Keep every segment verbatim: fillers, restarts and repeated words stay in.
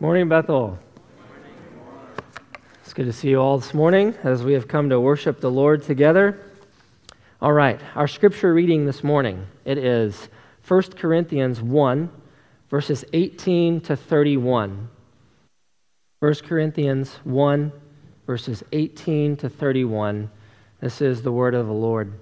Morning, Bethel. It's good to see you all this morning as we have come to worship the Lord together. All right, our scripture reading this morning, it is First Corinthians one, verses eighteen to thirty-one. First Corinthians one, verses eighteen to thirty-one. This is the word of the Lord.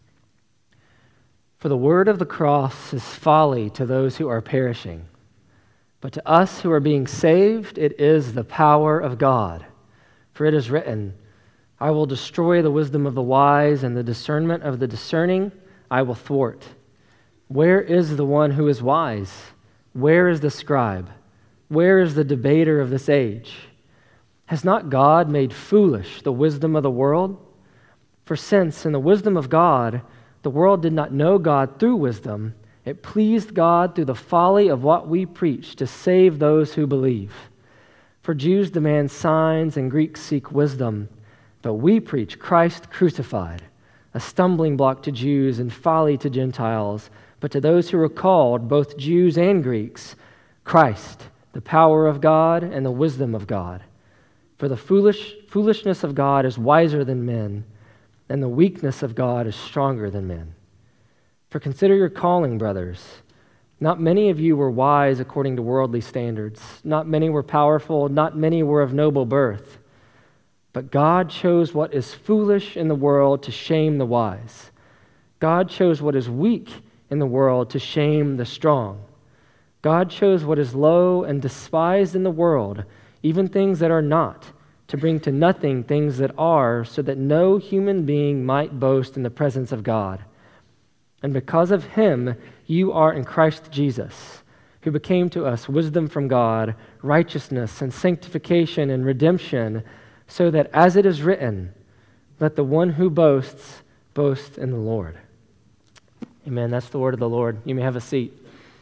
For the word of the cross is folly to those who are perishing, but to us who are being saved, it is the power of God. For it is written, I will destroy the wisdom of the wise, and the discernment of the discerning I will thwart. Where is the one who is wise? Where is the scribe? Where is the debater of this age? Has not God made foolish the wisdom of the world? For since in the wisdom of God, the world did not know God through wisdom, it pleased God through the folly of what we preach to save those who believe. For Jews demand signs and Greeks seek wisdom, but we preach Christ crucified, a stumbling block to Jews and folly to Gentiles, but to those who are called, both Jews and Greeks, Christ, the power of God and the wisdom of God. For the foolish foolishness of God is wiser than men, and the weakness of God is stronger than men. For consider your calling, brothers. Not many of you were wise according to worldly standards. Not many were powerful. Not many were of noble birth. But God chose what is foolish in the world to shame the wise. God chose what is weak in the world to shame the strong. God chose what is low and despised in the world, even things that are not, to bring to nothing things that are, so that no human being might boast in the presence of God. And because of him, you are in Christ Jesus, who became to us wisdom from God, righteousness and sanctification and redemption, so that as it is written, let the one who boasts boast in the Lord. Amen. That's the word of the Lord. You may have a seat.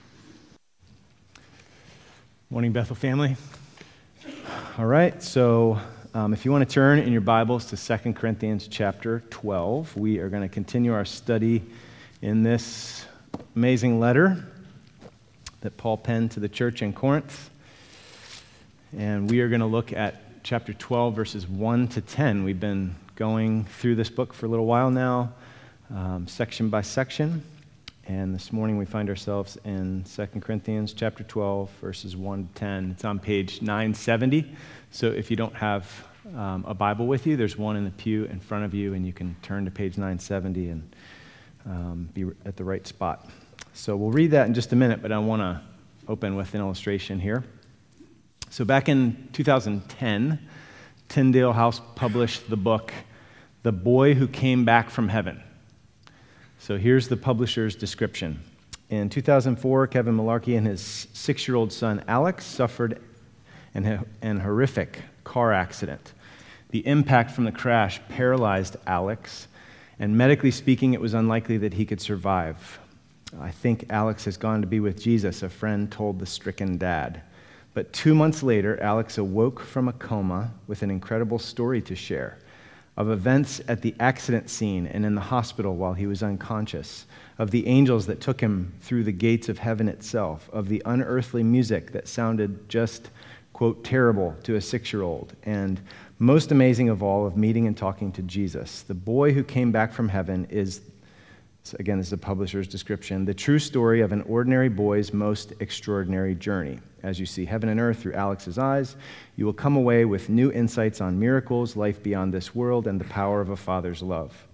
Morning, Bethel family. All right, so um, if you want to turn in your Bibles to Second Corinthians chapter twelve, we are going to continue our study in this amazing letter that Paul penned to the church in Corinth. And we are going to look at chapter twelve, verses one to ten. We've been going through this book for a little while now, um, section by section. And this morning we find ourselves in Second Corinthians chapter twelve, verses one to ten. It's on page nine seventy. So if you don't have um, a Bible with you, there's one in the pew in front of you, and you can turn to page nine seventy and um, be at the right spot. So we'll read that in just a minute, but I want to open with an illustration here. So back in two thousand ten, Tyndale House published the book, The Boy Who Came Back from Heaven. So here's the publisher's description. In two thousand four, Kevin Malarkey and his six-year-old son Alex suffered an, an horrific car accident. The impact from the crash paralyzed Alex, and medically speaking, it was unlikely that he could survive. I think Alex has gone to be with Jesus, a friend told the stricken dad. But two months later, Alex awoke from a coma with an incredible story to share of events at the accident scene and in the hospital while he was unconscious, of the angels that took him through the gates of heaven itself, of the unearthly music that sounded just, quote, terrible to a six-year-old, and most amazing of all, of meeting and talking to Jesus. The boy who came back from heaven is, again, this is the publisher's description, the true story of an ordinary boy's most extraordinary journey. As you see heaven and earth through Alex's eyes, you will come away with new insights on miracles, life beyond this world, and the power of a father's love.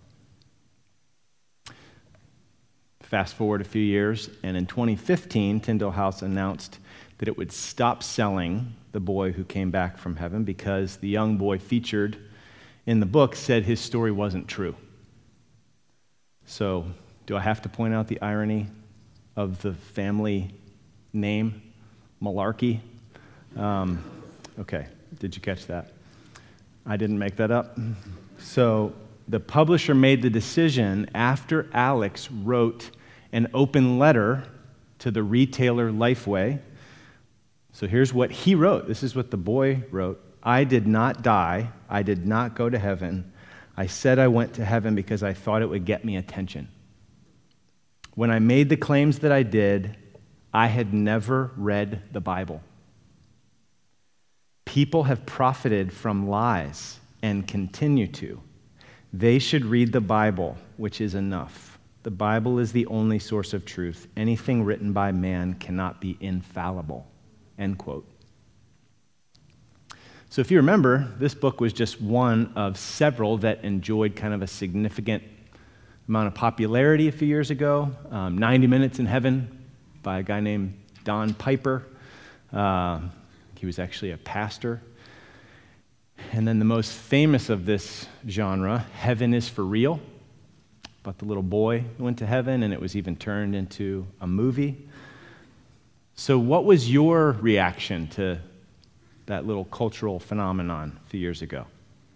Fast forward a few years, and in twenty fifteen, Tyndale House announced that it would stop selling The Boy Who Came Back from Heaven because the young boy featured in the book said his story wasn't true. So, do I have to point out the irony of the family name, Malarkey? Um, okay, did you catch that? I didn't make that up. So, the publisher made the decision after Alex wrote an open letter to the retailer Lifeway. So here's what he wrote. This is what the boy wrote. I did not die. I did not go to heaven. I said I went to heaven because I thought it would get me attention. When I made the claims that I did, I had never read the Bible. People have profited from lies and continue to. They should read the Bible, which is enough. The Bible is the only source of truth. Anything written by man cannot be infallible." End quote. So if you remember, this book was just one of several that enjoyed kind of a significant amount of popularity a few years ago. Um, ninety minutes in Heaven by a guy named Don Piper. Uh, he was actually a pastor. And then the most famous of this genre, Heaven is for Real, about the little boy who went to heaven, and it was even turned into a movie. So what was your reaction to that little cultural phenomenon a few years ago?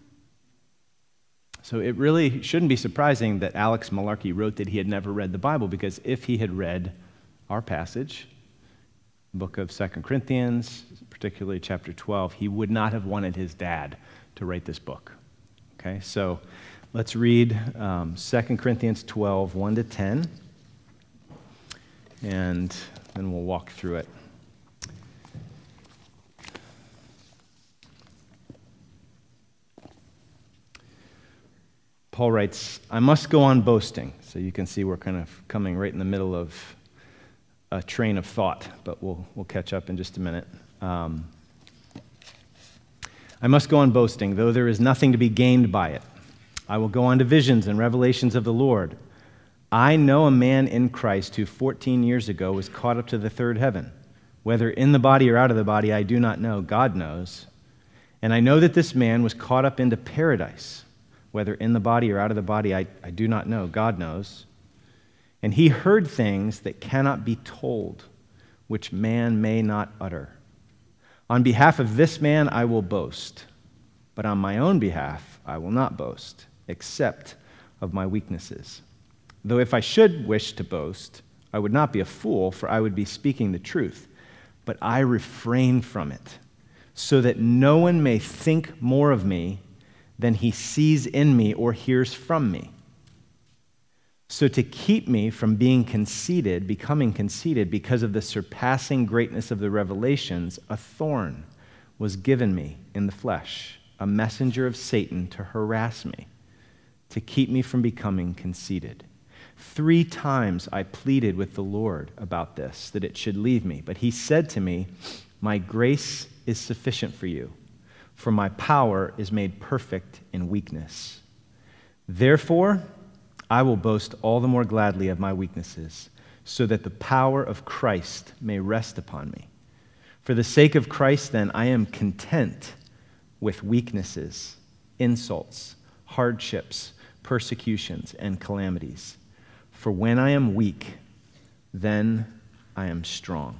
So it really shouldn't be surprising that Alex Malarkey wrote that he had never read the Bible, because if he had read our passage, the book of Second Corinthians, particularly chapter twelve, he would not have wanted his dad to write this book. Okay, so let's read um, Second Corinthians twelve, one to ten, and then we'll walk through it. Paul writes, "I must go on boasting." So you can see we're kind of coming right in the middle of a train of thought, but we'll we'll catch up in just a minute. Um, "I must go on boasting, though there is nothing to be gained by it. I will go on to visions and revelations of the Lord. I know a man in Christ who fourteen years ago was caught up to the third heaven. Whether in the body or out of the body, I do not know. God knows. And I know that this man was caught up into paradise. Whether in the body or out of the body, I, I do not know. God knows. And he heard things that cannot be told, which man may not utter. On behalf of this man I will boast, but on my own behalf I will not boast, except of my weaknesses. Though if I should wish to boast, I would not be a fool, for I would be speaking the truth. But I refrain from it, so that no one may think more of me than he sees in me or hears from me. So to keep me from being conceited, becoming conceited because of the surpassing greatness of the revelations, a thorn was given me in the flesh, a messenger of Satan to harass me, to keep me from becoming conceited. Three times I pleaded with the Lord about this, that it should leave me. But he said to me, 'My grace is sufficient for you, for my power is made perfect in weakness. Therefore, I will boast all the more gladly of my weaknesses, so that the power of Christ may rest upon me. For the sake of Christ, then, I am content with weaknesses, insults, hardships, persecutions, and calamities. For when I am weak, then I am strong."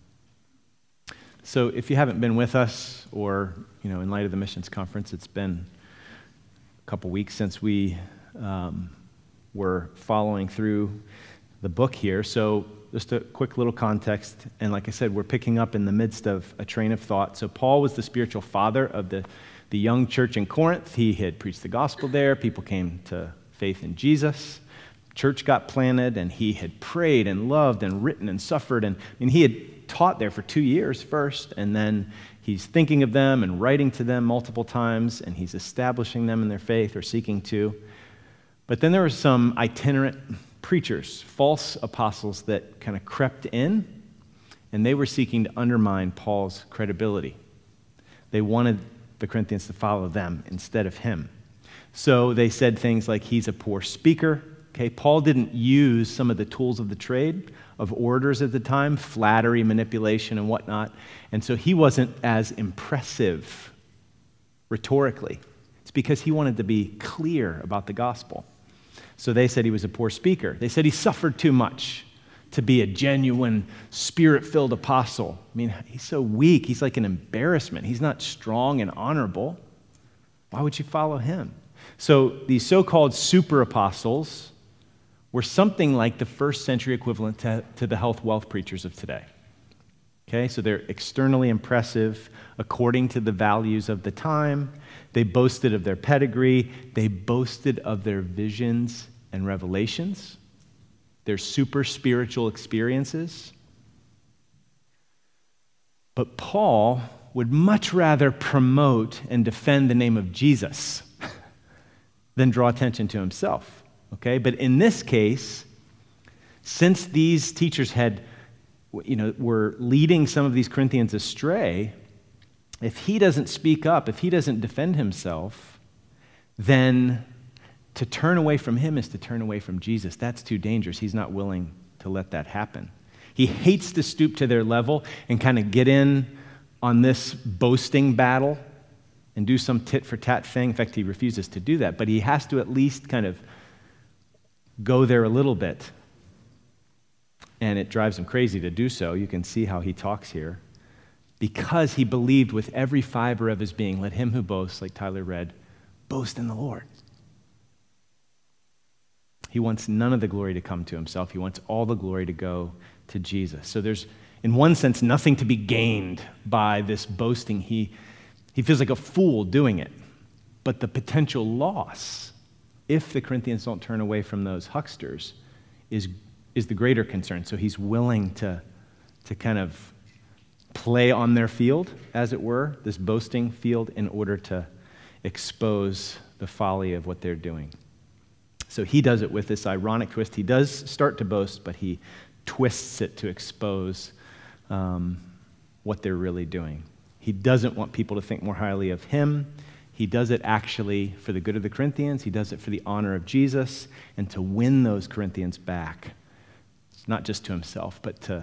So if you haven't been with us, or, you know, in light of the missions conference, it's been a couple weeks since we um, were following through the book here. So just a quick little context. And like I said, we're picking up in the midst of a train of thought. So Paul was the spiritual father of the, the young church in Corinth. He had preached the gospel there. People came to faith in Jesus. Church got planted, and he had prayed and loved and written and suffered. And, and he had taught there for two years first, and then he's thinking of them and writing to them multiple times, and he's establishing them in their faith, or seeking to. But then there were some itinerant preachers, false apostles, that kind of crept in, and they were seeking to undermine Paul's credibility. They wanted the Corinthians to follow them instead of him. So they said things like, he's a poor speaker. Okay, Paul didn't use some of the tools of the trade of orators at the time, flattery, manipulation, and whatnot. And so he wasn't as impressive rhetorically. It's because he wanted to be clear about the gospel. So they said he was a poor speaker. They said he suffered too much to be a genuine, spirit-filled apostle. I mean, he's so weak. He's like an embarrassment. He's not strong and honorable. Why would you follow him? So these so-called super apostles were something like the first century equivalent to, to the health wealth preachers of today. Okay, so they're externally impressive according to the values of the time. They boasted of their pedigree. They boasted of their visions and revelations, their super spiritual experiences. But Paul would much rather promote and defend the name of Jesus than draw attention to himself, okay? But in this case, since these teachers had, you know, were leading some of these Corinthians astray, if he doesn't speak up, if he doesn't defend himself, then to turn away from him is to turn away from Jesus. That's too dangerous. He's not willing to let that happen. He hates to stoop to their level and kind of get in on this boasting battle and do some tit-for-tat thing. In fact, he refuses to do that, but he has to at least kind of go there a little bit. And it drives him crazy to do so. You can see how he talks here. Because he believed with every fiber of his being, let him who boasts, like Tyler read, boast in the Lord. He wants none of the glory to come to himself. He wants all the glory to go to Jesus. So there's, in one sense, nothing to be gained by this boasting. He, he feels like a fool doing it. But the potential loss, if the Corinthians don't turn away from those hucksters, is, is the greater concern. So he's willing to, to kind of play on their field, as it were, this boasting field, in order to expose the folly of what they're doing. So he does it with this ironic twist. He does start to boast, but he twists it to expose um, what they're really doing. He doesn't want people to think more highly of him. He does it actually for the good of the Corinthians. He does it for the honor of Jesus and to win those Corinthians back, not just to himself, but to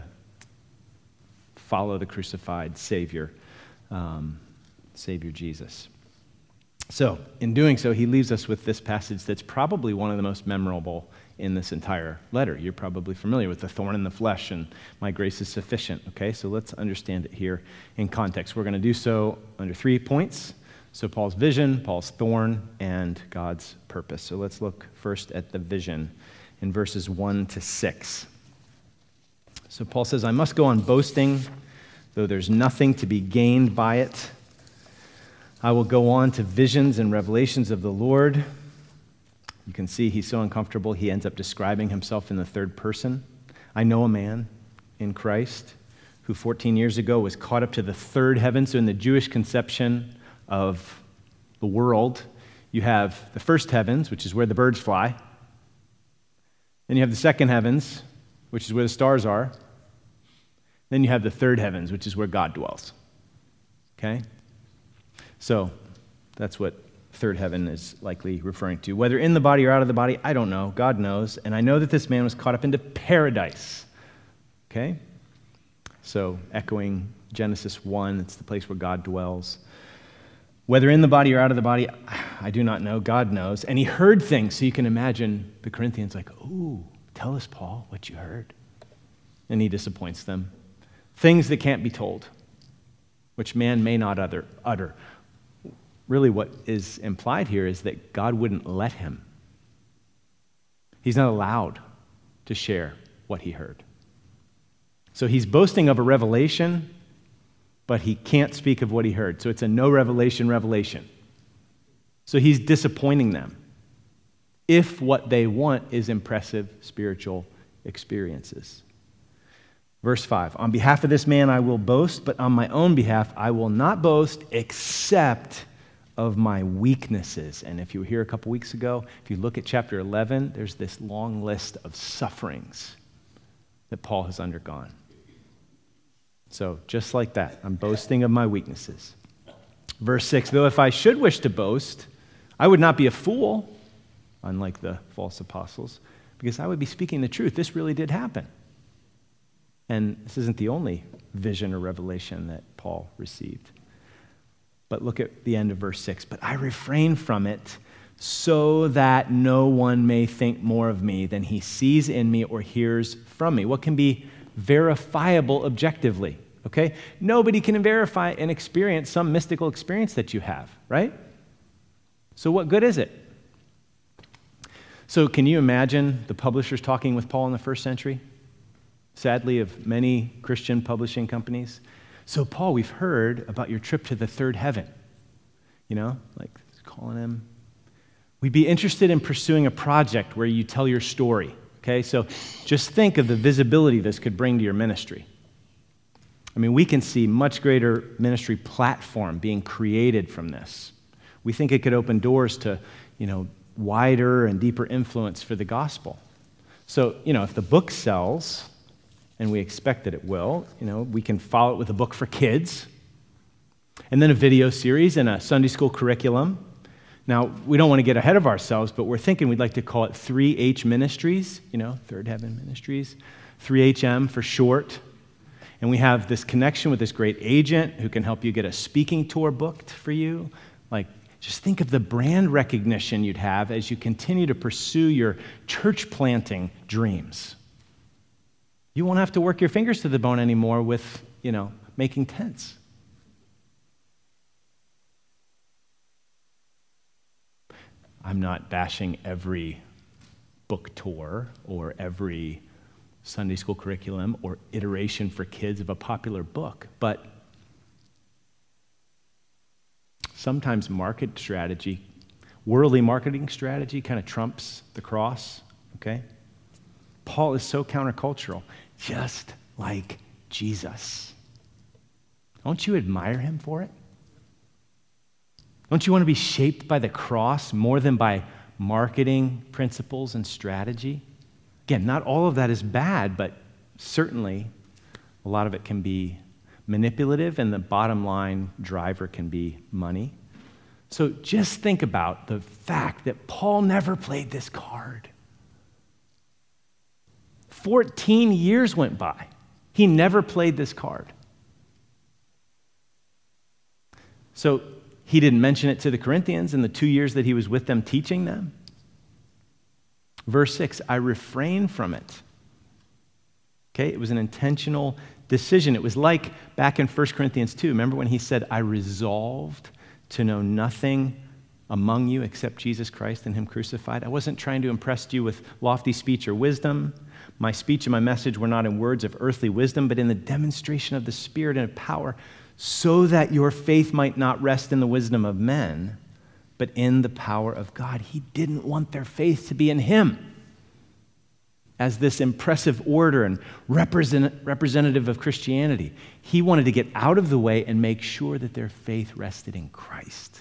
follow the crucified Savior, um, Savior Jesus. So, in doing so, he leaves us with this passage that's probably one of the most memorable in this entire letter. You're probably familiar with the thorn in the flesh and my grace is sufficient, okay? So let's understand it here in context. We're going to do so under three points. So Paul's vision, Paul's thorn, and God's purpose. So let's look first at the vision in verses one to six. So Paul says, I must go on boasting, though there's nothing to be gained by it. I will go on to visions and revelations of the Lord. You can see he's so uncomfortable, he ends up describing himself in the third person. I know a man in Christ who fourteen years ago was caught up to the third heaven. So in the Jewish conception of the world, you have the first heavens, which is where the birds fly. Then you have the second heavens, which is where the stars are. Then you have the third heavens, which is where God dwells. Okay? So that's what third heaven is likely referring to. Whether in the body or out of the body, I don't know. God knows. And I know that this man was caught up into paradise. Okay? So echoing Genesis one, it's the place where God dwells. Whether in the body or out of the body, I do not know. God knows. And he heard things. So you can imagine the Corinthians like, ooh, tell us, Paul, what you heard. And he disappoints them. Things that can't be told, which man may not utter. utter. Really what is implied here is that God wouldn't let him. He's not allowed to share what he heard. So he's boasting of a revelation, but he can't speak of what he heard. So it's a no revelation revelation. So he's disappointing them if what they want is impressive spiritual experiences. Verse five, on behalf of this man I will boast, but on my own behalf I will not boast except of my weaknesses. And if you were here a couple weeks ago, if you look at chapter eleven, there's this long list of sufferings that Paul has undergone. So just like that, I'm boasting of my weaknesses. Verse six, though if I should wish to boast, I would not be a fool, unlike the false apostles, because I would be speaking the truth. This really did happen. And this isn't the only vision or revelation that Paul received. But look at the end of verse six. But I refrain from it so that no one may think more of me than he sees in me or hears from me. What can be verifiable objectively? Okay? Nobody can verify an experience, some mystical experience that you have, right? So what good is it? So can you imagine the publishers talking with Paul in the first century? Sadly, of many Christian publishing companies. So, Paul, we've heard about your trip to the third heaven. You know, like calling him. We'd be interested in pursuing a project where you tell your story. Okay, so just think of the visibility this could bring to your ministry. I mean, we can see much greater ministry platform being created from this. We think it could open doors to, you know, wider and deeper influence for the gospel. So, you know, if the book sells, and we expect that it will, you know, we can follow it with a book for kids, and then a video series and a Sunday school curriculum. Now, we don't want to get ahead of ourselves, but we're thinking we'd like to call it three H Ministries, you know, Third Heaven Ministries, three H M for short. And we have this connection with this great agent who can help you get a speaking tour booked for you. Like, just think of the brand recognition you'd have as you continue to pursue your church planting dreams. You won't have to work your fingers to the bone anymore with, you know, making tents. I'm not bashing every book tour or every Sunday school curriculum or iteration for kids of a popular book, but sometimes market strategy, worldly marketing strategy kind of trumps the cross, okay? Paul is so countercultural, just like Jesus. Don't you admire him for it? Don't you want to be shaped by the cross more than by marketing principles and strategy? Again, not all of that is bad, but certainly a lot of it can be manipulative, and the bottom line driver can be money. So just think about the fact that Paul never played this card. fourteen years went by. He never played this card. So he didn't mention it to the Corinthians in the two years that he was with them teaching them. Verse six, I refrain from it. Okay, it was an intentional decision. It was like back in First Corinthians two. Remember when he said, I resolved to know nothing among you except Jesus Christ and him crucified? I wasn't trying to impress you with lofty speech or wisdom. My speech and my message were not in words of earthly wisdom, but in the demonstration of the Spirit and of power, so that your faith might not rest in the wisdom of men, but in the power of God. He didn't want their faith to be in him as this impressive order and represent, representative of Christianity. He wanted to get out of the way and make sure that their faith rested in Christ.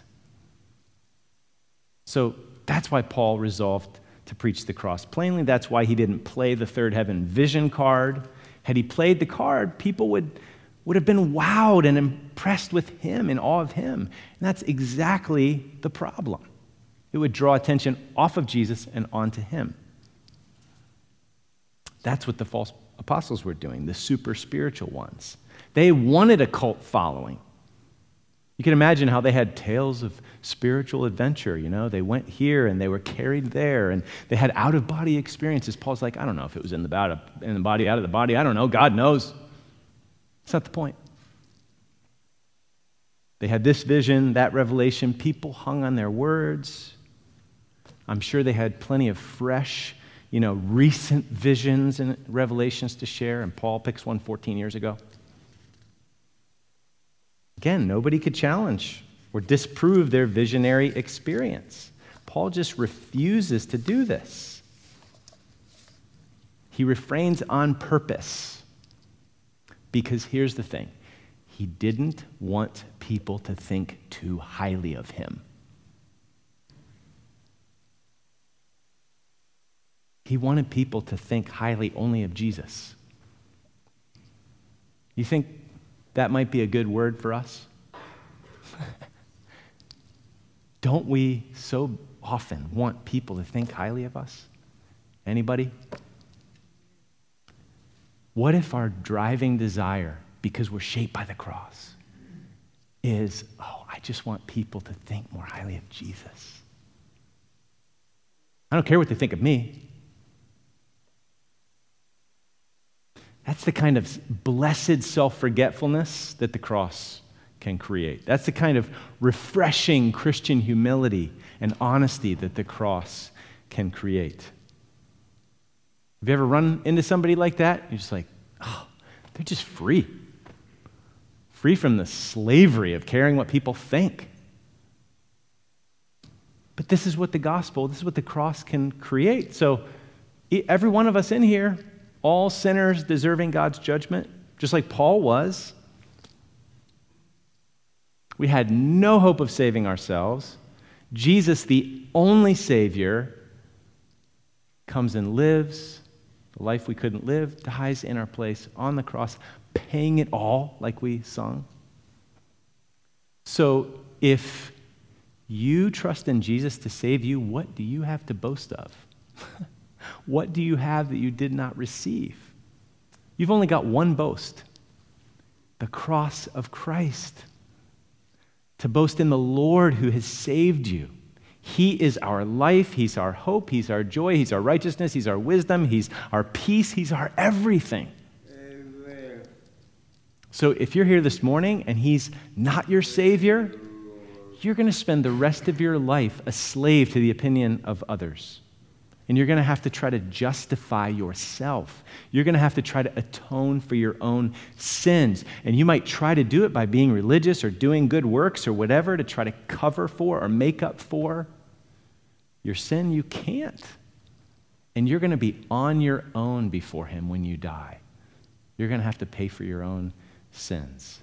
So that's why Paul resolved to preach the cross plainly. That's why he didn't play the third heaven vision card. Had he played the card, people would would have been wowed and impressed with him, in awe of him. And that's exactly the problem. It would draw attention off of Jesus and onto him. That's what the false apostles were doing, the super spiritual ones. They wanted a cult following. You can imagine how they had tales of spiritual adventure, you know? They went here and they were carried there and they had out-of-body experiences. Paul's like, I don't know if it was in the body, in the body, out of the body. I don't know. God knows. That's not the point. They had this vision, that revelation. People hung on their words. I'm sure they had plenty of fresh, you know, recent visions and revelations to share, and Paul picks one fourteen years ago. Again, nobody could challenge or disprove their visionary experience. Paul just refuses to do this. He refrains on purpose. Because here's the thing, he didn't want people to think too highly of him. He wanted people to think highly only of Jesus. You think that might be a good word for us? Don't we so often want people to think highly of us? Anybody? What if our driving desire, because we're shaped by the cross, is, oh, I just want people to think more highly of Jesus. I don't care what they think of me. That's the kind of blessed self-forgetfulness that the cross can create. That's the kind of refreshing Christian humility and honesty that the cross can create. Have you ever run into somebody like that? You're just like, oh, they're just free. Free from the slavery of caring what people think. But this is what the gospel, this is what the cross can create. So every one of us in here, all sinners deserving God's judgment, just like Paul was, We had no hope of saving ourselves. Jesus, the only Savior, comes and lives the life we couldn't live, dies in our place on the cross, paying it all like we sung. So if you trust in Jesus to save you, what do you have to boast of? What do you have that you did not receive? You've only got one boast, the cross of Christ. To boast in the Lord who has saved you. He is our life, He's our hope, He's our joy, He's our righteousness, He's our wisdom, He's our peace, He's our everything. Amen. So if you're here this morning and He's not your Savior, you're going to spend the rest of your life a slave to the opinion of others. And you're going to have to try to justify yourself. You're going to have to try to atone for your own sins. And you might try to do it by being religious or doing good works or whatever to try to cover for or make up for your sin. You can't. And you're going to be on your own before Him when you die. You're going to have to pay for your own sins.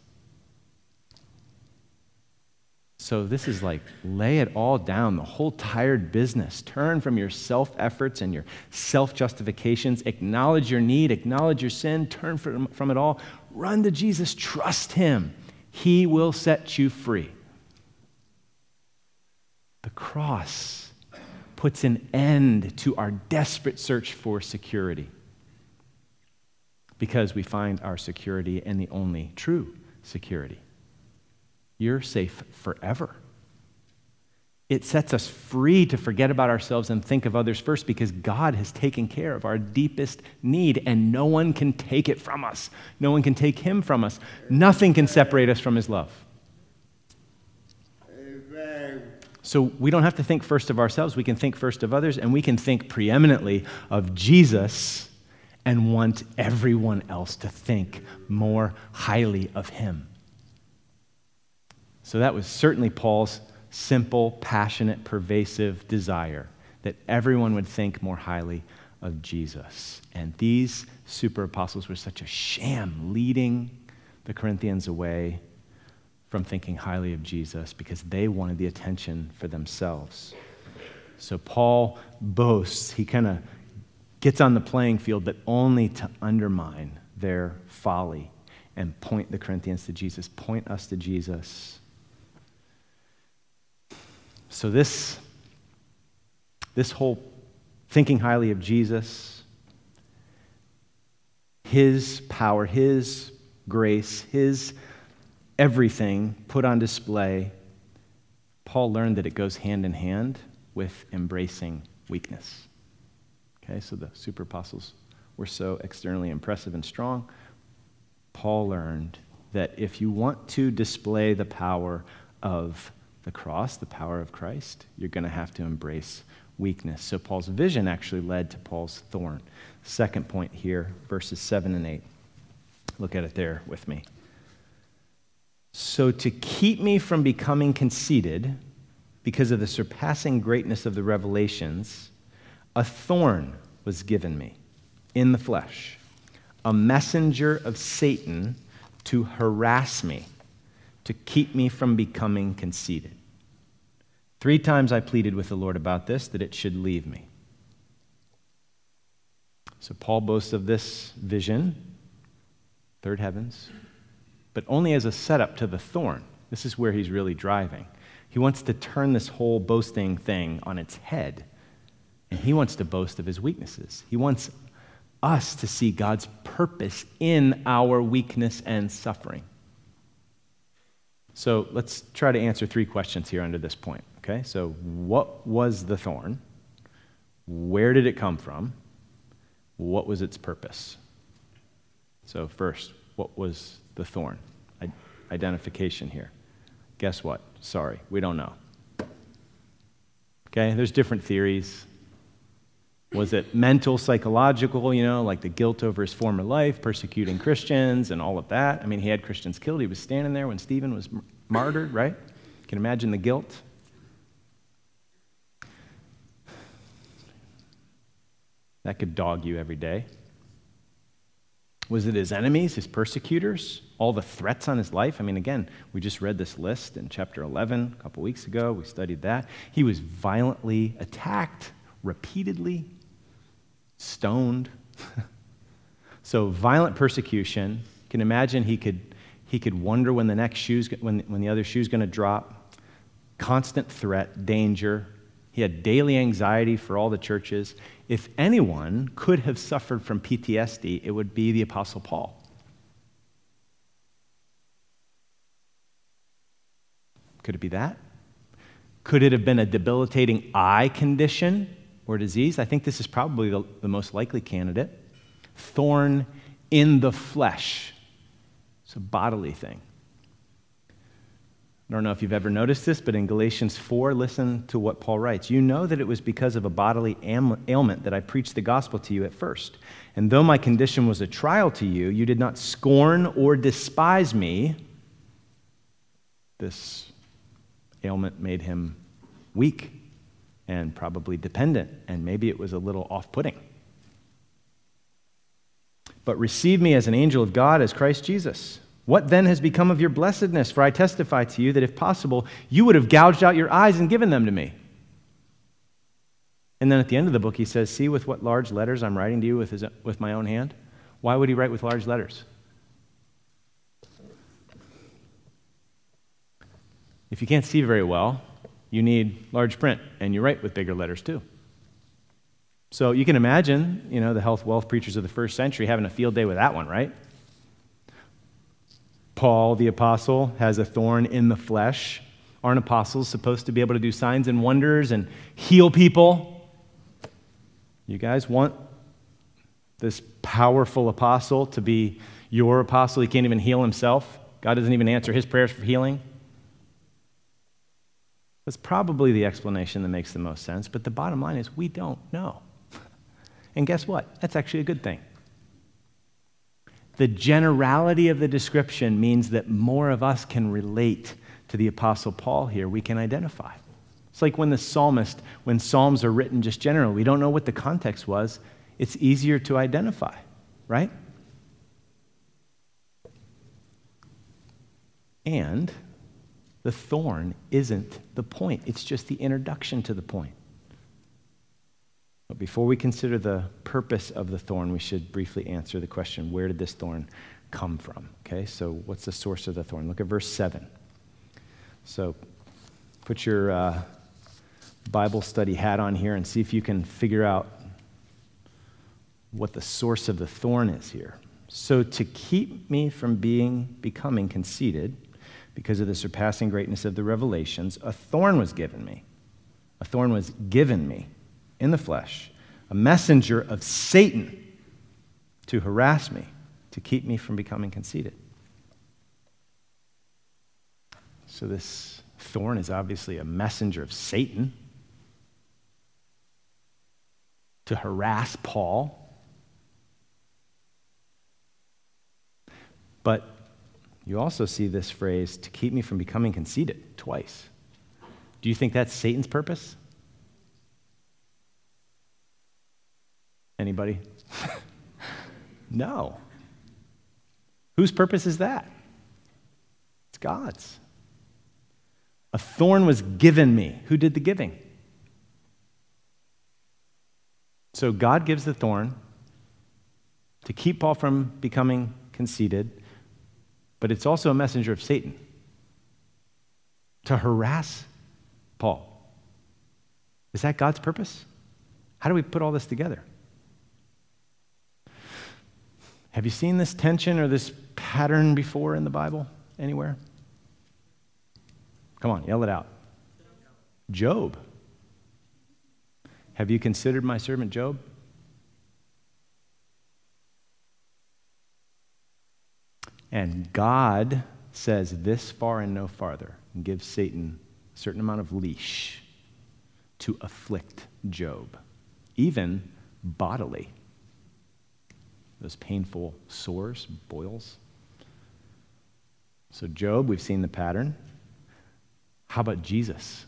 So this is like, lay it all down, the whole tired business. Turn from your self-efforts and your self-justifications. Acknowledge your need, acknowledge your sin, turn from, from it all. Run to Jesus, trust Him. He will set you free. The cross puts an end to our desperate search for security because we find our security in the only true security. You're safe forever. It sets us free to forget about ourselves and think of others first because God has taken care of our deepest need and no one can take it from us. No one can take Him from us. Nothing can separate us from His love. Amen. So we don't have to think first of ourselves. We can think first of others and we can think preeminently of Jesus and want everyone else to think more highly of Him. So that was certainly Paul's simple, passionate, pervasive desire, that everyone would think more highly of Jesus. And these super apostles were such a sham, leading the Corinthians away from thinking highly of Jesus because they wanted the attention for themselves. So Paul boasts, he kind of gets on the playing field, but only to undermine their folly and point the Corinthians to Jesus, point us to Jesus. So this, this whole thinking highly of Jesus, His power, His grace, His everything put on display, Paul learned that it goes hand in hand with embracing weakness. Okay, so the super apostles were so externally impressive and strong. Paul learned that if you want to display the power of the cross, the power of Christ, you're going to have to embrace weakness. So Paul's vision actually led to Paul's thorn. Second point here, verses seven and eight. Look at it there with me. So to keep me from becoming conceited, because of the surpassing greatness of the revelations, a thorn was given me in the flesh, a messenger of Satan to harass me, to keep me from becoming conceited. Three times I pleaded with the Lord about this, that it should leave me. So Paul boasts of this vision, third heavens, but only as a setup to the thorn. This is where he's really driving. He wants to turn this whole boasting thing on its head, and he wants to boast of his weaknesses. He wants us to see God's purpose in our weakness and suffering. So let's try to answer three questions here under this point, okay? So what was the thorn? Where did it come from? What was its purpose? So first, what was the thorn? I- identification here. Guess what? Sorry, we don't know. Okay, there's different theories. Was it mental, psychological, you know, like the guilt over his former life, persecuting Christians and all of that? I mean, he had Christians killed. He was standing there when Stephen was m- martyred, right? You can imagine the guilt. That could dog you every day. Was it his enemies, his persecutors, all the threats on his life? I mean, again, we just read this list in chapter eleven a couple weeks ago. We studied that. He was violently attacked repeatedly, stoned. So violent persecution. You can imagine he could he could wonder when the next shoe's when when the other shoe's going to drop. Constant threat, danger. He had daily anxiety for all the churches. If anyone could have suffered from P T S D, it would be the Apostle Paul. Could it be that? Could it have been a debilitating eye condition or disease? I think this is probably the, the most likely candidate. Thorn in the flesh. It's a bodily thing. I don't know if you've ever noticed this, but in Galatians four, listen to what Paul writes. You know that it was because of a bodily ailment that I preached the gospel to you at first. And though my condition was a trial to you, you did not scorn or despise me. This ailment made him weak and probably dependent, and maybe it was a little off-putting. But receive me as an angel of God, as Christ Jesus. What then has become of your blessedness? For I testify to you that if possible, you would have gouged out your eyes and given them to me. And then at the end of the book, he says, see with what large letters I'm writing to you with, his, with my own hand. Why would he write with large letters? If you can't see very well, you need large print, and you write with bigger letters too. So you can imagine, you know, the health wealth preachers of the first century having a field day with that one, right? Paul, the apostle, has a thorn in the flesh. Aren't apostles supposed to be able to do signs and wonders and heal people? You guys want this powerful apostle to be your apostle? He can't even heal himself. God doesn't even answer his prayers for healing. That's probably the explanation that makes the most sense, but the bottom line is we don't know. And guess what? That's actually a good thing. The generality of the description means that more of us can relate to the Apostle Paul here. We can identify. It's like when the psalmist, when psalms are written just generally, we don't know what the context was. It's easier to identify, right? And the thorn isn't the point. It's just the introduction to the point. But before we consider the purpose of the thorn, we should briefly answer the question, where did this thorn come from? Okay, so what's the source of the thorn? Look at verse seven. So put your uh, Bible study hat on here and see if you can figure out what the source of the thorn is here. So to keep me from being becoming conceited, because of the surpassing greatness of the revelations, a thorn was given me. A thorn was given me in the flesh, a messenger of Satan to harass me, to keep me from becoming conceited. So this thorn is obviously a messenger of Satan to harass Paul. But you also see this phrase, to keep me from becoming conceited, twice. Do you think that's Satan's purpose? Anybody? No. Whose purpose is that? It's God's. A thorn was given me. Who did the giving? So God gives the thorn to keep Paul from becoming conceited, but it's also a messenger of Satan to harass Paul. Is that God's purpose? How do we put all this together? Have you seen this tension or this pattern before in the Bible anywhere? Come on, yell it out. Job. Have you considered my servant Job? And God says this far and no farther, and gives Satan a certain amount of leash to afflict Job, even bodily. Those painful sores, boils. So Job, we've seen the pattern. How about Jesus?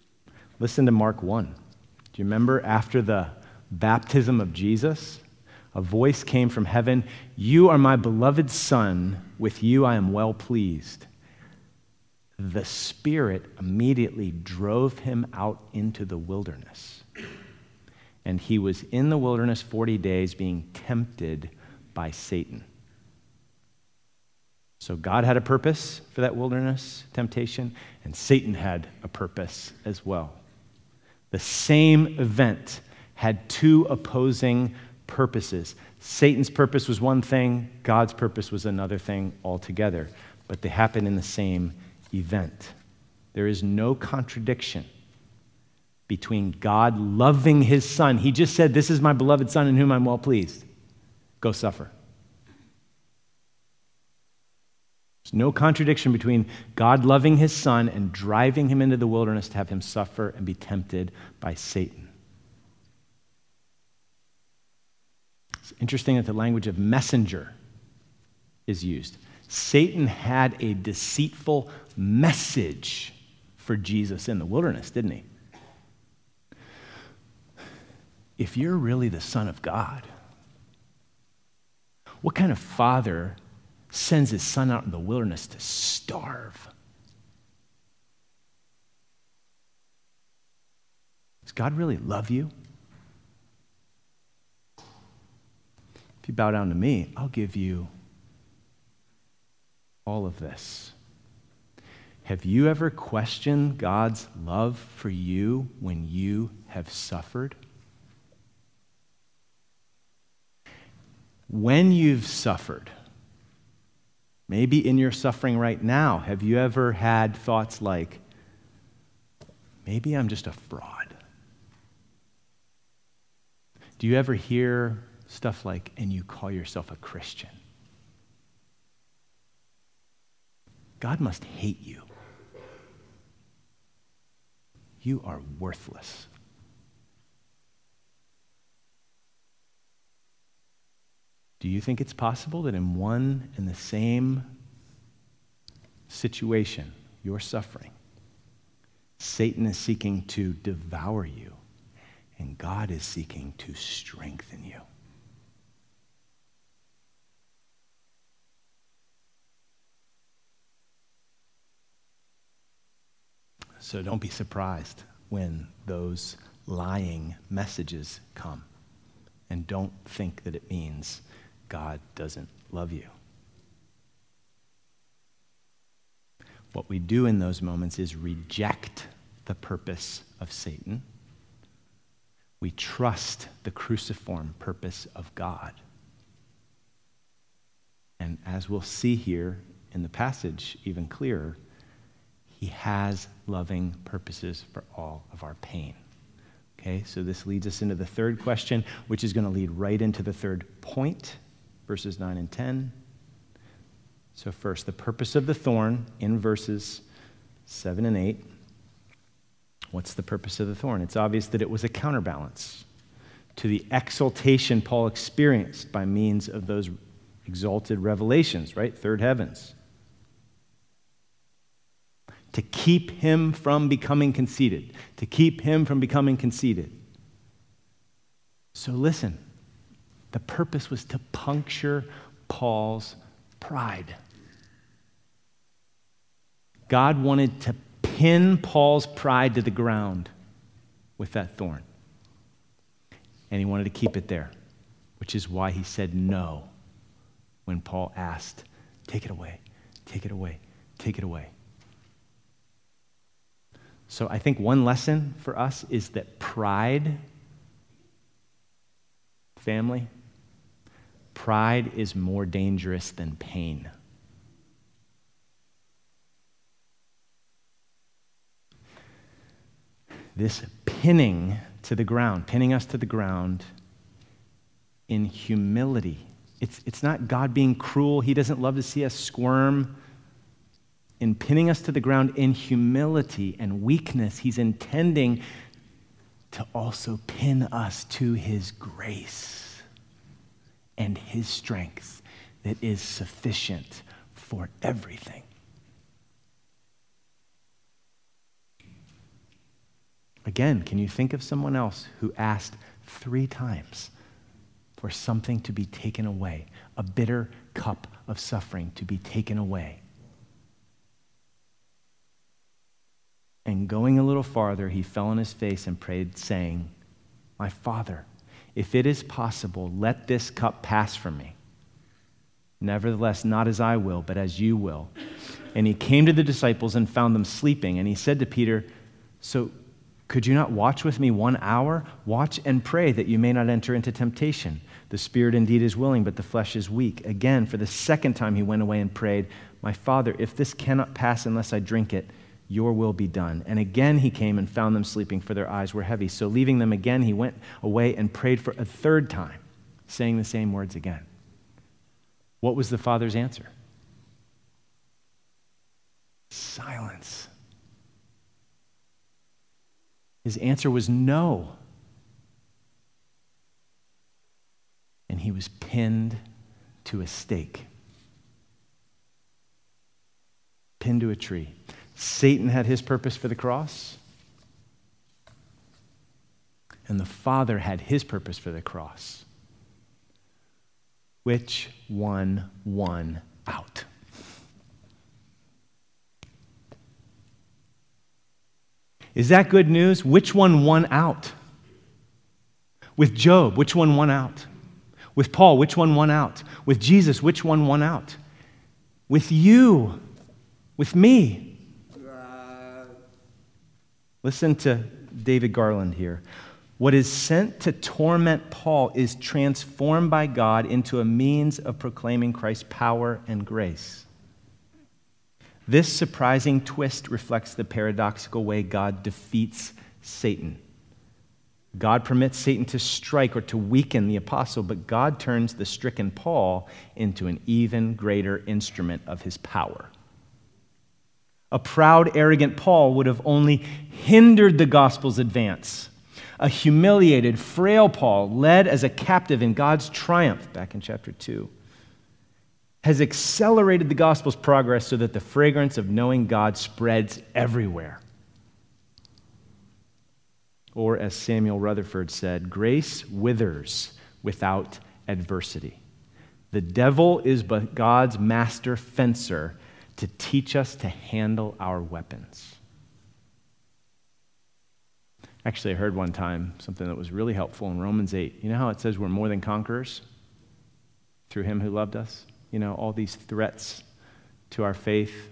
Listen to Mark one. Do you remember after the baptism of Jesus, a voice came from heaven, "You are my beloved Son, with you I am well pleased." The Spirit immediately drove him out into the wilderness. And he was in the wilderness forty days being tempted by Satan. So God had a purpose for that wilderness temptation, and Satan had a purpose as well. The same event had two opposing purposes. Satan's purpose was one thing, God's purpose was another thing altogether, but they happen in the same event. There is no contradiction between God loving his Son. He just said, "This is my beloved Son in whom I'm well pleased. Go suffer." There's no contradiction between God loving his Son and driving him into the wilderness to have him suffer and be tempted by Satan. It's interesting that the language of messenger is used. Satan had a deceitful message for Jesus in the wilderness, didn't he? If you're really the Son of God, what kind of father sends his son out in the wilderness to starve? Does God really love you? If you bow down to me, I'll give you all of this. Have you ever questioned God's love for you when you have suffered? When you've suffered, maybe in your suffering right now, have you ever had thoughts like, maybe I'm just a fraud? Do you ever hear stuff like, and you call yourself a Christian? God must hate you. You are worthless. Do you think it's possible that in one and the same situation, you're suffering, Satan is seeking to devour you, and God is seeking to strengthen you? So don't be surprised when those lying messages come. And don't think that it means God doesn't love you. What we do in those moments is reject the purpose of Satan. We trust the cruciform purpose of God. And as we'll see here in the passage even clearer, he has loving purposes for all of our pain. Okay, so this leads us into the third question, which is going to lead right into the third point, verses nine and ten. So first, the purpose of the thorn in verses seven and eight. What's the purpose of the thorn? It's obvious that it was a counterbalance to the exaltation Paul experienced by means of those exalted revelations, right? Third heavens. To keep him from becoming conceited. To keep him from becoming conceited. So listen, the purpose was to puncture Paul's pride. God wanted to pin Paul's pride to the ground with that thorn. And he wanted to keep it there, which is why he said no when Paul asked, take it away, take it away, take it away. So I think one lesson for us is that pride, family, pride is more dangerous than pain. This pinning to the ground, pinning us to the ground in humility. It's, it's not God being cruel. He doesn't love to see us squirm. In pinning us to the ground in humility and weakness, he's intending to also pin us to his grace and his strength that is sufficient for everything. Again, can you think of someone else who asked three times for something to be taken away, a bitter cup of suffering to be taken away. And going a little farther, he fell on his face and prayed, saying, my Father, if it is possible, let this cup pass from me. Nevertheless, not as I will, but as you will. And he came to the disciples and found them sleeping. And he said to Peter, so could you not watch with me one hour? Watch and pray that you may not enter into temptation. The spirit indeed is willing, but the flesh is weak. Again, for the second time he went away and prayed, my Father, if this cannot pass unless I drink it, your will be done. And again he came and found them sleeping, for their eyes were heavy. So leaving them again, he went away and prayed for a third time, saying the same words again. What was the Father's answer? Silence. His answer was no. And he was pinned to a stake. Pinned to a tree. Satan had his purpose for the cross, and the Father had his purpose for the cross. Which one won out? Is that good news? Which one won out? With Job, which one won out? With Paul, which one won out? With Jesus, which one won out? With you, with me. Listen to David Garland here. What is sent to torment Paul is transformed by God into a means of proclaiming Christ's power and grace. This surprising twist reflects the paradoxical way God defeats Satan. God permits Satan to strike or to weaken the apostle, but God turns the stricken Paul into an even greater instrument of his power. A proud, arrogant Paul would have only hindered the gospel's advance. A humiliated, frail Paul, led as a captive in God's triumph, back in chapter two, has accelerated the gospel's progress so that the fragrance of knowing God spreads everywhere. Or, as Samuel Rutherford said, grace withers without adversity. The devil is but God's master fencer to teach us to handle our weapons. Actually, I heard one time something that was really helpful in Romans eight. You know how it says we're more than conquerors through him who loved us? You know, all these threats to our faith.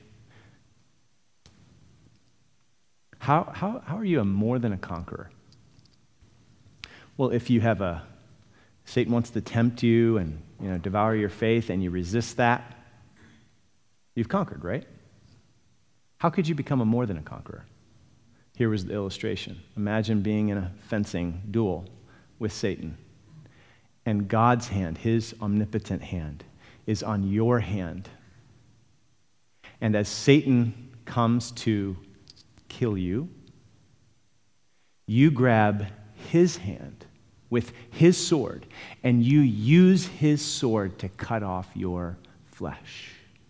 How, how, how are you a more than a conqueror? Well, if you have a, Satan wants to tempt you and, you know, devour your faith and you resist that, you've conquered, right? How could you become a more than a conqueror? Here was the illustration. Imagine being in a fencing duel with Satan, and God's hand, his omnipotent hand, is on your hand. And as Satan comes to kill you, you grab his hand with his sword, and you use his sword to cut off your flesh.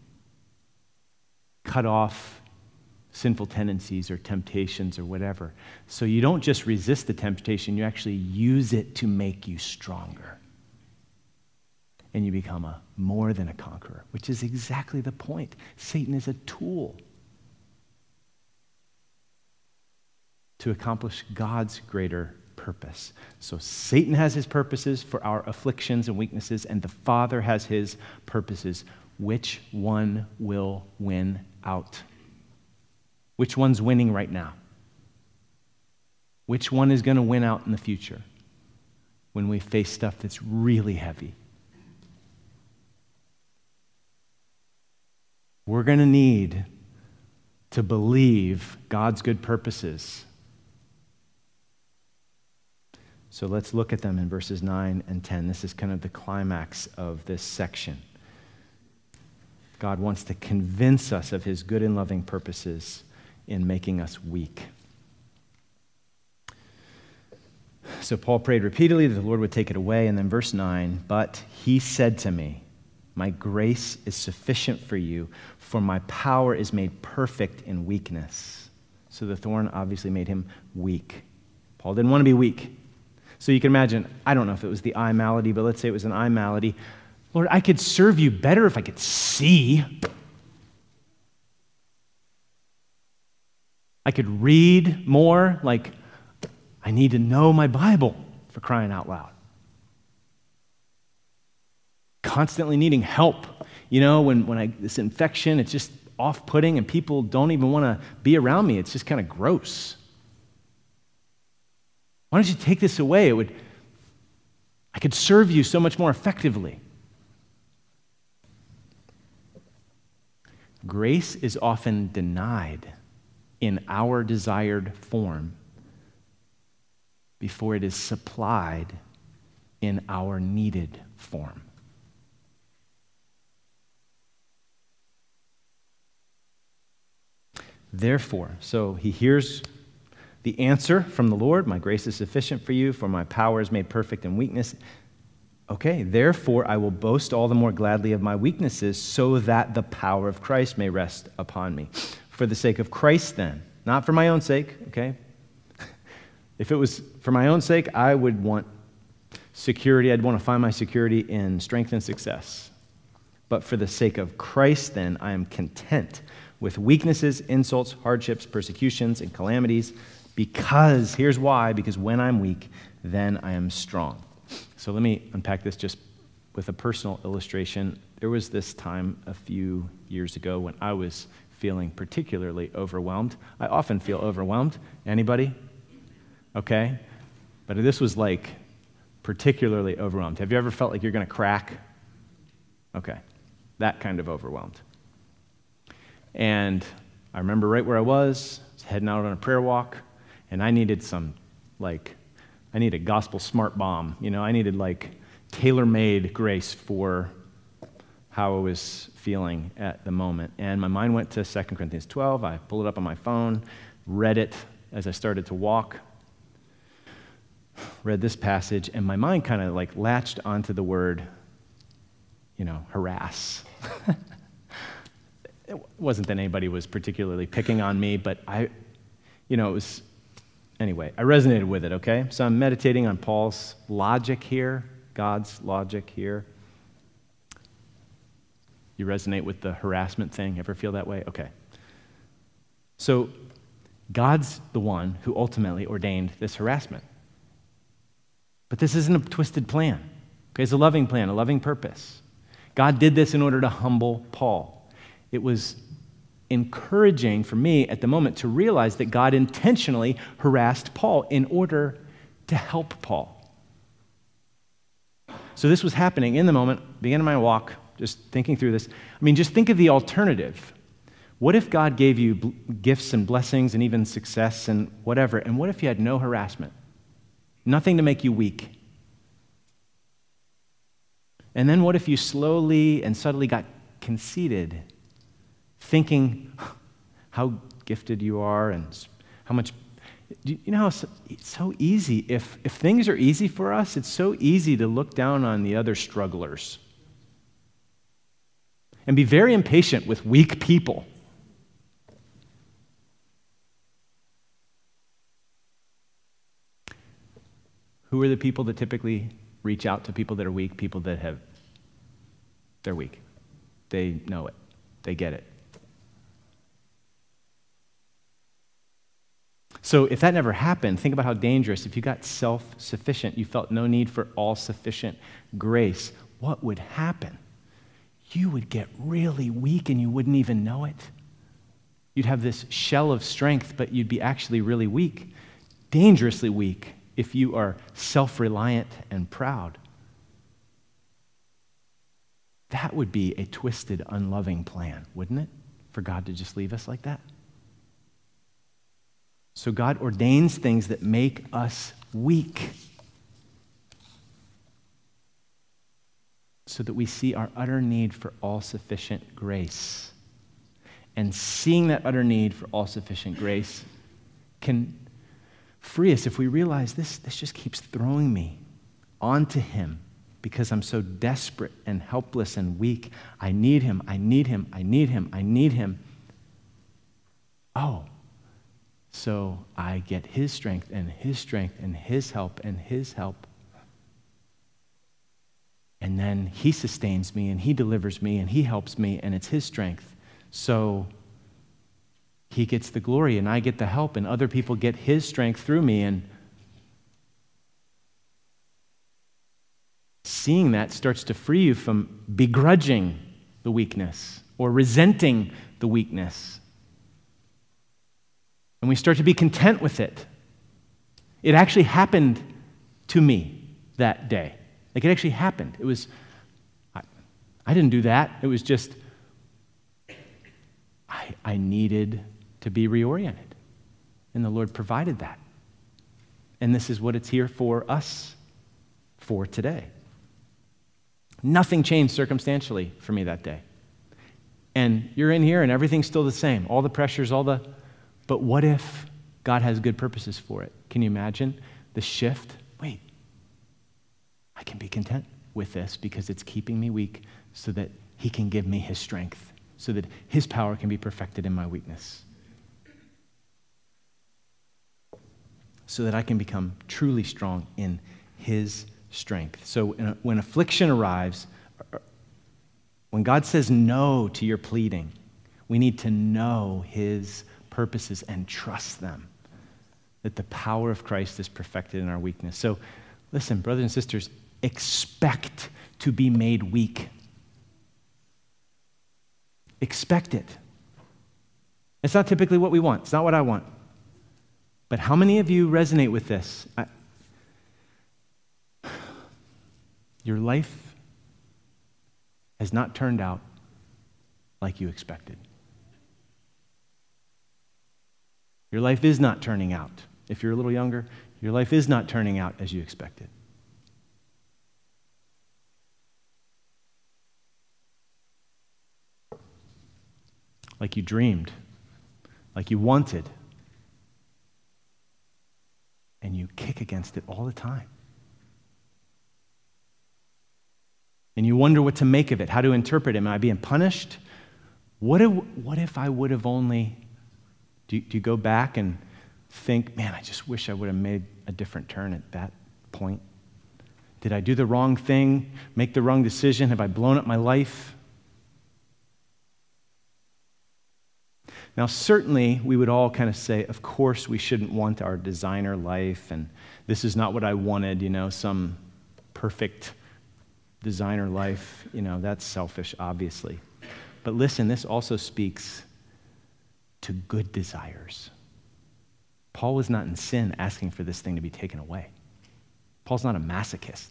Cut off sinful tendencies or temptations or whatever. So you don't just resist the temptation, you actually use it to make you stronger. And you become a more than a conqueror, which is exactly the point. Satan is a tool to accomplish God's greater purpose. So Satan has his purposes for our afflictions and weaknesses, and the Father has his purposes. Which one will win out? Which one's winning right now? Which one is going to win out in the future when we face stuff that's really heavy? We're going to need to believe God's good purposes. So let's look at them in verses nine and ten. This is kind of the climax of this section. God wants to convince us of his good and loving purposes in making us weak. So Paul prayed repeatedly that the Lord would take it away, and then verse nine, but he said to me, my grace is sufficient for you, for my power is made perfect in weakness. So the thorn obviously made him weak. Paul didn't want to be weak. So you can imagine, I don't know if it was the eye malady, but let's say it was an eye malady. Lord, I could serve you better if I could see. I could read more. Like, I need to know my Bible, for crying out loud. Constantly needing help. You know, when, when I this infection, it's just off-putting and people don't even want to be around me. It's just kind of gross. Why don't you take this away? It would, I could serve you so much more effectively. Grace is often denied in our desired form before it is supplied in our needed form. Therefore, so he hears the answer from the Lord, my grace is sufficient for you, for my power is made perfect in weakness. Okay, therefore I will boast all the more gladly of my weaknesses, so that the power of Christ may rest upon me. For the sake of Christ then, not for my own sake, okay? If it was for my own sake, I would want security. I'd want to find my security in strength and success. But for the sake of Christ then, I am content with weaknesses, insults, hardships, persecutions, and calamities, because, here's why, because when I'm weak, then I am strong. So let me unpack this just with a personal illustration. There was this time a few years ago when I was feeling particularly overwhelmed. I often feel overwhelmed. Anybody? Okay? But this was like particularly overwhelmed. Have you ever felt like you're going to crack? Okay. That kind of overwhelmed. And I remember right where I was, I was heading out on a prayer walk, and I needed some, like, I needed a gospel smart bomb. You know, I needed, like, tailor-made grace for how I was feeling at the moment. And my mind went to Second Corinthians twelve. I pulled it up on my phone, read it as I started to walk, read this passage, and my mind kind of, like, latched onto the word, you know, harass. It wasn't that anybody was particularly picking on me, but I, you know, it was, anyway, I resonated with it, okay? So I'm meditating on Paul's logic here, God's logic here. You resonate with the harassment thing? Ever feel that way? Okay. So God's the one who ultimately ordained this harassment. But this isn't a twisted plan. Okay, it's a loving plan, a loving purpose. God did this in order to humble Paul. It was encouraging for me at the moment to realize that God intentionally harassed Paul in order to help Paul. So this was happening in the moment, beginning my walk, just thinking through this. I mean, just think of the alternative. What if God gave you b- gifts and blessings and even success and whatever, and what if you had no harassment? Nothing to make you weak. And then what if you slowly and subtly got conceited, thinking how gifted you are and how much, you know how it's so easy, if, if things are easy for us, it's so easy to look down on the other strugglers and be very impatient with weak people. Who are the people that typically reach out to people that are weak? People that have, they're weak. They know it. They get it. So if that never happened, think about how dangerous. If you got self-sufficient, you felt no need for all-sufficient grace, what would happen? You would get really weak and you wouldn't even know it. You'd have this shell of strength, but you'd be actually really weak, dangerously weak, if you are self-reliant and proud. That would be a twisted, unloving plan, wouldn't it? For God to just leave us like that? So God ordains things that make us weak so that we see our utter need for all-sufficient grace. And seeing that utter need for all-sufficient grace can free us if we realize this, this just keeps throwing me onto Him because I'm so desperate and helpless and weak. I need Him, I need Him, I need Him, I need Him. Oh, so I get his strength and his strength and his help and his help. And then he sustains me and he delivers me and he helps me, and it's his strength. So he gets the glory and I get the help, and other people get his strength through me. And seeing that starts to free you from begrudging the weakness or resenting the weakness. And we start to be content with it. It actually happened to me that day. Like, it actually happened. It was, I, I didn't do that. It was just, I, I needed to be reoriented. And the Lord provided that. And this is what it's here for us for today. Nothing changed circumstantially for me that day. And you're in here and everything's still the same. All the pressures, all the... But what if God has good purposes for it? Can you imagine the shift? Wait, I can be content with this because it's keeping me weak so that he can give me his strength, so that his power can be perfected in my weakness, so that I can become truly strong in his strength. So when affliction arrives, when God says no to your pleading, we need to know his purposes and trust them, that the power of Christ is perfected in our weakness. So listen, brothers and sisters, expect to be made weak. Expect it. It's not typically what we want. It's not what I want. But how many of you resonate with this? I, your life has not turned out like you expected. Your life is not turning out. If you're a little younger, your life is not turning out as you expected. Like you dreamed, like you wanted, and you kick against it all the time. And you wonder what to make of it, how to interpret it. Am I being punished? What if, what if I would have only... Do you, do you go back and think, man, I just wish I would have made a different turn at that point? Did I do the wrong thing, make the wrong decision? Have I blown up my life? Now, certainly, we would all kind of say, of course, we shouldn't want our designer life, and this is not what I wanted, you know, some perfect designer life. You know, that's selfish, obviously. But listen, this also speaks to good desires. Paul was not in sin asking for this thing to be taken away. Paul's not a masochist.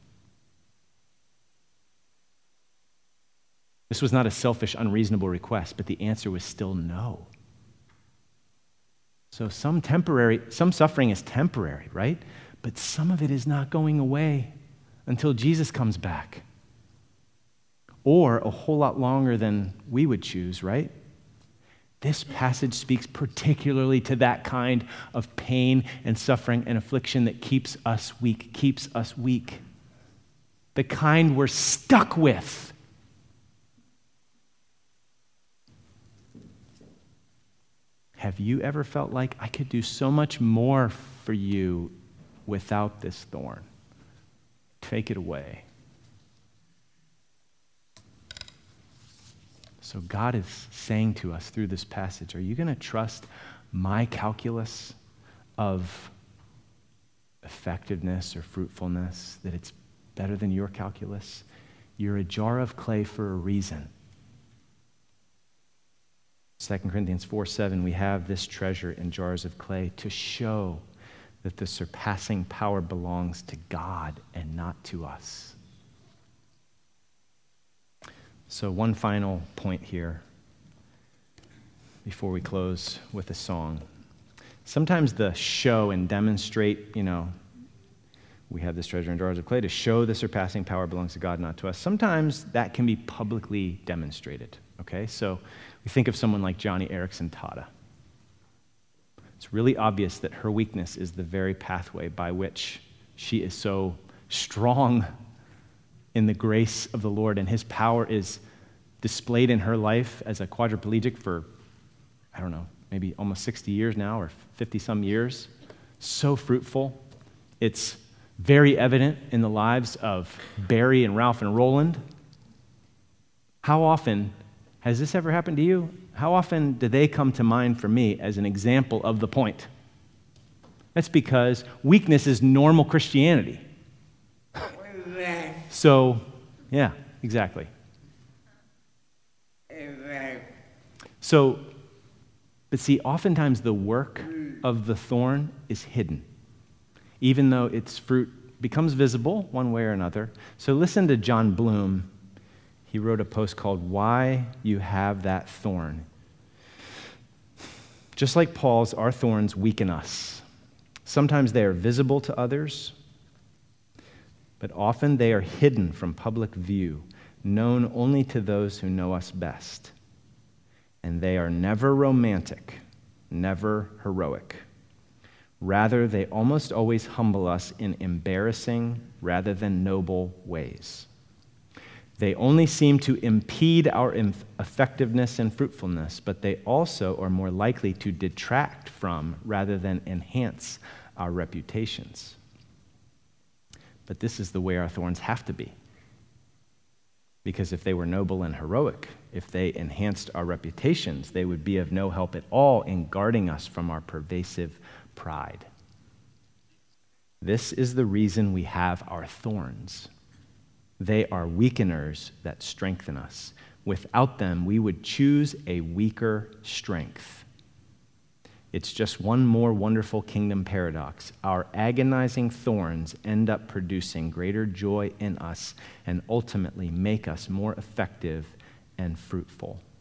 This was not a selfish, unreasonable request, but the answer was still no. So some temporary, some suffering is temporary, right? But some of it is not going away until Jesus comes back. Or a whole lot longer than we would choose, right? This passage speaks particularly to that kind of pain and suffering and affliction that keeps us weak, keeps us weak. The kind we're stuck with. Have you ever felt like I could do so much more for you without this thorn? Take it away. So God is saying to us through this passage, are you going to trust my calculus of effectiveness or fruitfulness, that it's better than your calculus? You're a jar of clay for a reason. Second Corinthians four seven, we have this treasure in jars of clay to show that the surpassing power belongs to God and not to us. So one final point here before we close with a song. Sometimes the show and demonstrate, you know, we have this treasure in jars of clay to show the surpassing power belongs to God, not to us. Sometimes that can be publicly demonstrated, okay? So we think of someone like Johnny Erickson Tada. It's really obvious that her weakness is the very pathway by which she is so strong in the grace of the Lord, and his power is displayed in her life as a quadriplegic for, I don't know, maybe almost sixty years now, or fifty some years. So fruitful. It's very evident in the lives of Barry and Ralph and Roland. How often has this ever happened to you? How often do they come to mind for me as an example of the point? That's because weakness is normal Christianity. So, yeah, exactly. So, but see, oftentimes the work of the thorn is hidden, even though its fruit becomes visible one way or another. So listen to John Bloom. He wrote a post called "Why You Have That Thorn." Just like Paul's, our thorns weaken us. Sometimes they are visible to others, but often they are hidden from public view, known only to those who know us best. And they are never romantic, never heroic. Rather, they almost always humble us in embarrassing rather than noble ways. They only seem to impede our effectiveness and fruitfulness, but they also are more likely to detract from rather than enhance our reputations. But this is the way our thorns have to be. Because if they were noble and heroic, if they enhanced our reputations, they would be of no help at all in guarding us from our pervasive pride. This is the reason we have our thorns. They are weakeners that strengthen us. Without them, we would choose a weaker strength. It's just one more wonderful kingdom paradox. Our agonizing thorns end up producing greater joy in us and ultimately make us more effective and fruitful.